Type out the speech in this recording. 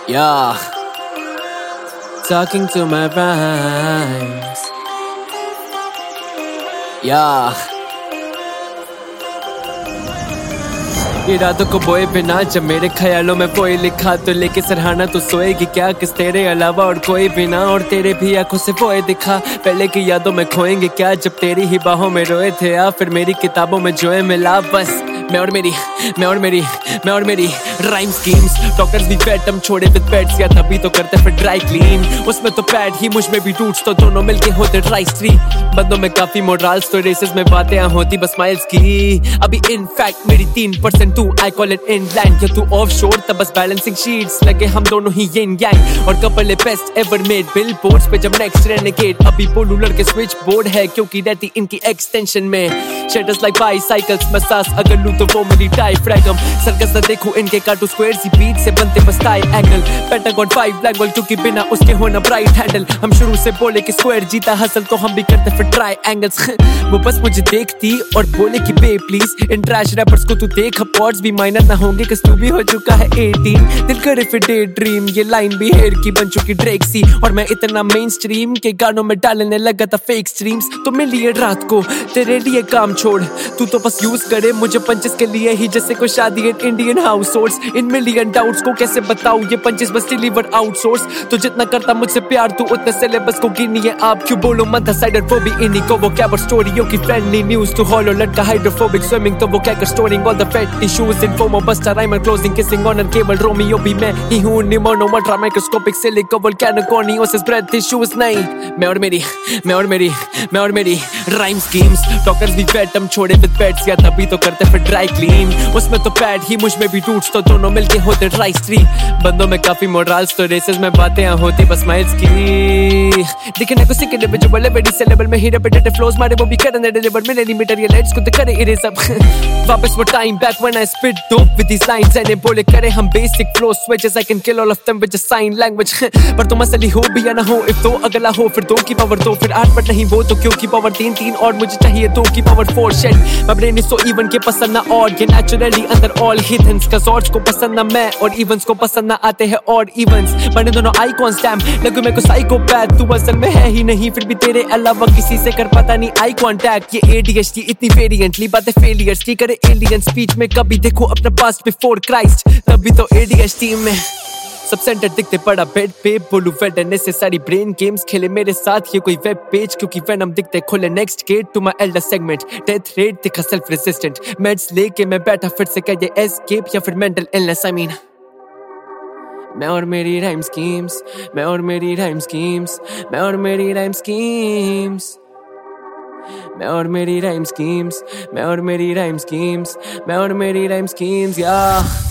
Yeah, talking to my rhymes. Yeah. इरादों को बोए बिना जब मेरे ख्यालों में वही लिखा तो लेके सरहाना तो सोएगी क्या किस तेरे अलावा और कोई भी ना और तेरे भी आंखों से वही दिखा पहले की यादों में खोएंगे क्या जब तेरी ही बाहों में रोए थे या फिर मेरी किताबों में जो है मिला बस मैं और मेरी राइम स्कीम्स डॉक्टर्स भी फैटम छोड़े विद पेट्स या तभी तो करते फिर ड्राई क्लीन उसमें तो पैड ही मुझ में भी टूट्स तो दोनों मिलके होते ड्राई स्ट्री बंदों में काफी मोरल्स तो रेसेस में बातें होती बस माइल्स की अभी इनफैक्ट मेरी 3% तू आई कॉल इट इनलैंड या तू ऑफशोर तब बस बैलेंसिंग शीट्स लगे हम दोनों ही यिन यांग और कपल है बेस्ट एवर मेड बिलबोर्ड्स पे जब नेक्स्ट रेनेगेड अभी पोलुलर के स्विच बोर्ड है क्योंकि रहती इनकी एक्सटेंशन में शेडर्स लाइक बाईसाइकिल्स मसाज अगर लूं तो वो मेरी डायफ्रैगम सर्कस न देखूं इनके काटू स्क्वायर सी बीट से बनते बस triangle pentagon 5 black ball क्योंकि बिना उसके होना ब्राइट हैंडल हम शुरू से बोले कि स्क्वायर जीता हसल तो हम भी करते फिर ट्राई एंगल्स वो बस मुझे देखती और बोले कि bae please in trash rappers को तू देख पॉड्स भी माइनर ना होंगे कस तू भी हो चुका है 18 दिल करे फिर डे ड्रीम ये लाइन भी हेयर की बन चुकी ड्रेक सी और मैं इतना मेन स्ट्रीम के गानों में डालने लगा था फेक स्ट्रीम्स तो मिली रात को तेरे लिए काम छोड़ तू तो बस यूज करे मुझे पंचेस के लिए ही जैसे कोई शादी Indian house holds in million doubts को कैसे बताऊं ये पंचेस बस डिलीवर आउटसोर्स तो जितना करता मुझसे प्यार तू उतने सिलेबस को गिनिए आप क्यों बोलो मत साइडर वो भी इन्हीं को वो क्या स्टोरियों की फ्रेंडली न्यूज टू हॉलो लड़का हाइड्रोफोबिक स्विमिंग तो वो क्या कर storing all the fat tissues in FOMO buster rhymer closing kissing on cable Romeo भी मैं ही हूं pneumonoultramicroscopicsilicovolcanoconiosis breathe issues नहीं मैं और मेरी राइम स्कीम्स डॉक्टर्स भी फैटम छोड़े विद पेट्स या तभी तो करते फिर ड्राई क्लीन उसमें तो पैड ही मुझ में भी टूट्स तो दोनों मिलके होते ड्राई स्ट्री बंदों में काफी मोरल्स तो रेसेस में बातें होती बस माइल्स की दिखने को सिक्के पे जो बड़े बड़ी से लेवल में ही रेपिटेटिव फ्लोज मारे वो भी करने डिलीवर मिलीमीटर ये लाइट्स को तो करे इरेज अब वापस वो time back when I spit dope with these lines and बोले करे हम basic flow switches I can kill all of them with just sign language पर तुम असली हो भी या ना हो इफ तो अगला हो फिर 2 की पावर 2 फिर 8 बट नहीं वो तो क्यों की पावर 3 और मुझे चाहिए 2 की पावर 4 शेट my brain is so even के पसंद ना और ये नेचुरली अंदर ऑल हिडन्स का सॉर्ट्स को पसंद ना मैं और इवेंट्स को पसंद ना आते हैं और इवेंट्स बने दोनों आइकॉन्स डैम लगू मेरे को साइकोपैथ तू असल में है ही नहीं फिर भी तेरे अलावा किसी से कर पाता नहीं आई कांटेक्ट ये ADHD इतनी वेरिएंटली बातें फेलियर्स की करे एलियन स्पीच में कभी देखो अपना पास्ट बिफोर क्राइस्ट तभी तो ADHD में सब सेंटर दिखते पड़ा बेड पे बोलू वेडने से सारी ब्रेन गेम्स खेले मेरे साथ ये कोई वेब पेज क्योंकि वेनम दिखते खोले next gate to my elder segment death rate दिखा सेल्फ रेजिस्टेंट मेड्स लेके मैं बैठा फिर से क्या ये एस्केप या फिर मेंटल इलनेस आई मीन मैं और मेरी राइम स्कीम्स मैं और मेरी राइम स्कीम्स मैं और मेरी राइम स्कीम्स मैं और मेरी राइम स्कीम्स मैं और मेरी राइम स्कीम्स मैं और मेरी राइम स्कीम्स या